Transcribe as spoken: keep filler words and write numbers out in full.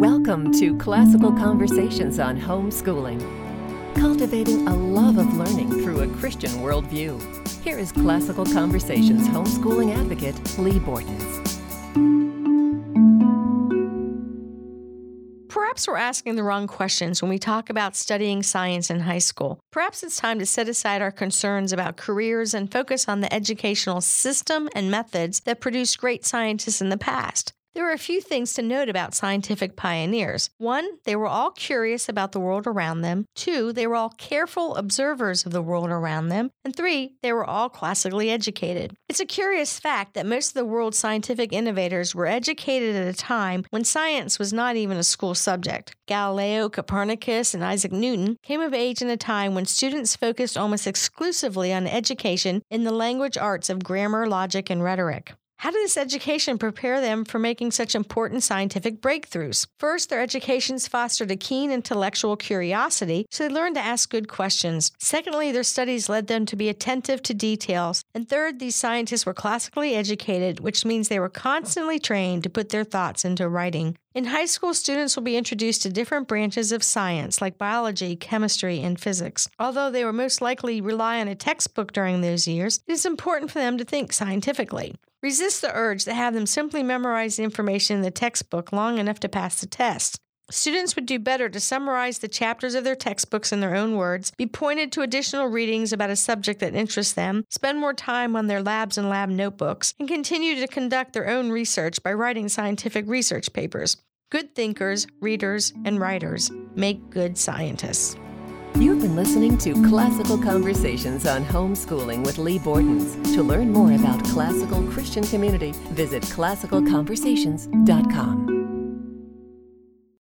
Welcome to Classical Conversations on Homeschooling, cultivating a love of learning through a Christian worldview. Here is Classical Conversations homeschooling advocate, Lee Bortons. Perhaps we're asking the wrong questions when we talk about studying science in high school. Perhaps it's time to set aside our concerns about careers and focus on the educational system and methods that produced great scientists in the past. There are a few things to note about scientific pioneers. One, they were all curious about the world around them. Two, they were all careful observers of the world around them. And three, they were all classically educated. It's a curious fact that most of the world's scientific innovators were educated at a time when science was not even a school subject. Galileo, Copernicus, and Isaac Newton came of age in a time when students focused almost exclusively on education in the language arts of grammar, logic, and rhetoric. How did this education prepare them for making such important scientific breakthroughs? First, their educations fostered a keen intellectual curiosity, so they learned to ask good questions. Secondly, their studies led them to be attentive to details. And third, these scientists were classically educated, which means they were constantly trained to put their thoughts into writing. In high school, students will be introduced to different branches of science, like biology, chemistry, and physics. Although they will most likely rely on a textbook during those years, it is important for them to think scientifically. Resist the urge to have them simply memorize the information in the textbook long enough to pass the test. Students would do better to summarize the chapters of their textbooks in their own words, be pointed to additional readings about a subject that interests them, spend more time on their labs and lab notebooks, and continue to conduct their own research by writing scientific research papers. Good thinkers, readers, and writers make good scientists. You've been listening to Classical Conversations on Homeschooling with Lee Bortons. To learn more about Classical Christian Community, visit classical conversations dot com.